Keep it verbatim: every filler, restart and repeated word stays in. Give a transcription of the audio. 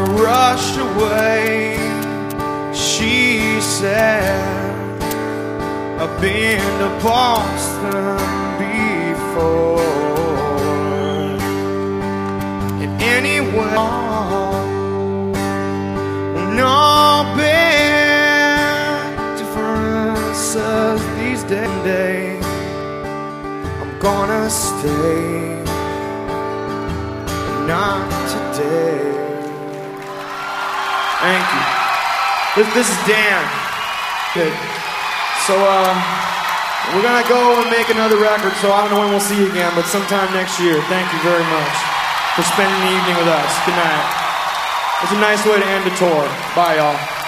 rushed away. She said, I've been to Boston before, and anywhere no big differences these days. I'm gonna stay, but not today. Thank you. This, this is Dan. Good. So, uh, we're gonna go and make another record, so I don't know when we'll see you again, but sometime next year. Thank you very much for spending the evening with us. Good night. It's a nice way to end a tour. Bye, y'all.